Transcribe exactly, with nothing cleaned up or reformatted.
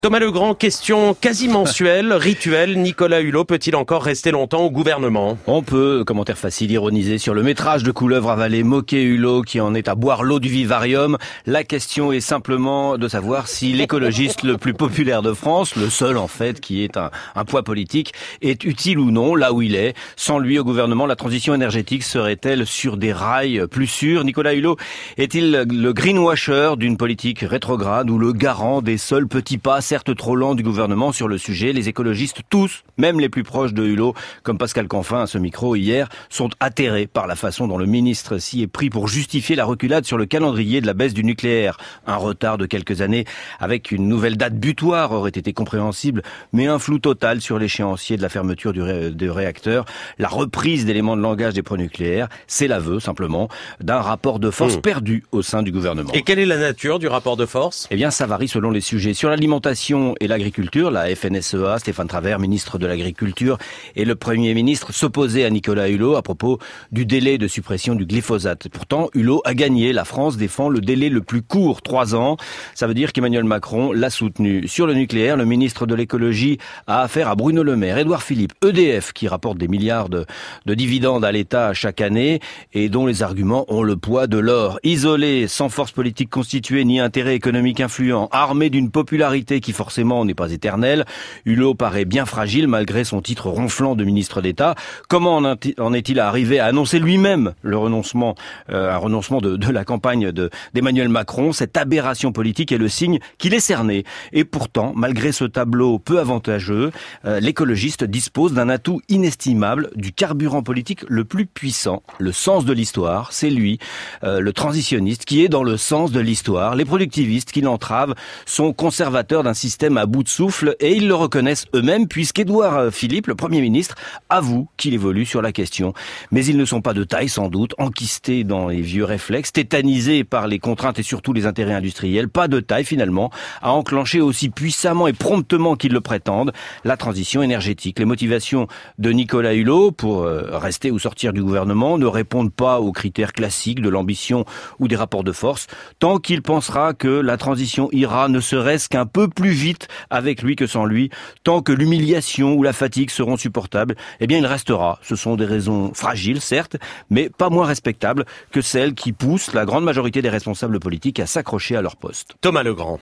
Thomas Legrand, question quasi mensuelle, rituelle. Nicolas Hulot peut-il encore rester longtemps au gouvernement? On peut, commentaire facile, ironiser sur le métrage de couleuvre avalé, moquer Hulot qui en est à boire l'eau du vivarium. La question est simplement de savoir si l'écologiste le plus populaire de France, le seul en fait qui est un, un poids politique, est utile ou non là où il est. Sans lui au gouvernement, la transition énergétique serait-elle sur des rails plus sûrs? Nicolas Hulot est-il le greenwasher d'une politique rétrograde ou le garant des seuls petits pas certes trop lent du gouvernement sur le sujet? Les écologistes, tous, même les plus proches de Hulot, comme Pascal Canfin à ce micro hier, sont atterrés par la façon dont le ministre s'y est pris pour justifier la reculade sur le calendrier de la baisse du nucléaire. Un retard de quelques années avec une nouvelle date butoir aurait été compréhensible, mais un flou total sur l'échéancier de la fermeture du ré- de réacteur. La reprise d'éléments de langage des pronucléaires, c'est l'aveu, simplement, d'un rapport de force mmh. perdu au sein du gouvernement. Et quelle est la nature du rapport de force? Eh bien, ça varie selon les sujets. Sur l'alimentation et l'agriculture, la F N S E A, Stéphane Travert, ministre de l'Agriculture, et le Premier ministre s'opposaient à Nicolas Hulot à propos du délai de suppression du glyphosate. Pourtant, Hulot a gagné. La France défend le délai le plus court, trois ans. Ça veut dire qu'Emmanuel Macron l'a soutenu. Sur le nucléaire, le ministre de l'écologie a affaire à Bruno Le Maire, Édouard Philippe, E D F, qui rapporte des milliards de, de dividendes à l'État chaque année et dont les arguments ont le poids de l'or. Isolé, sans force politique constituée ni intérêt économique influent, armé d'une popularité qui forcément n'est pas éternelle, Hulot paraît bien fragile malgré son titre ronflant de ministre d'État. Comment en est-il arrivé à annoncer lui-même le renoncement, euh, un renoncement de, de la campagne de, d'Emmanuel Macron? Cette aberration politique est le signe qu'il est cerné. Et pourtant, malgré ce tableau peu avantageux, euh, l'écologiste dispose d'un atout inestimable, du carburant politique le plus puissant, le sens de l'histoire. C'est lui, euh, le transitionniste, qui est dans le sens de l'histoire. Les productivistes qui l'entravent sont conservateurs d'un système à bout de souffle et ils le reconnaissent eux-mêmes puisqu'Édouard Philippe, le Premier ministre, avoue qu'il évolue sur la question. Mais ils ne sont pas de taille sans doute, enquistés dans les vieux réflexes, tétanisés par les contraintes et surtout les intérêts industriels, pas de taille finalement à enclencher aussi puissamment et promptement qu'ils le prétendent la transition énergétique. Les motivations de Nicolas Hulot pour rester ou sortir du gouvernement ne répondent pas aux critères classiques de l'ambition ou des rapports de force, tant qu'il pensera que la transition ira ne serait-ce qu'un peu plus vite avec lui que sans lui, tant que l'humiliation ou la fatigue seront supportables, eh bien il restera. Ce sont des raisons fragiles, certes, mais pas moins respectables que celles qui poussent la grande majorité des responsables politiques à s'accrocher à leur poste. Thomas Legrand.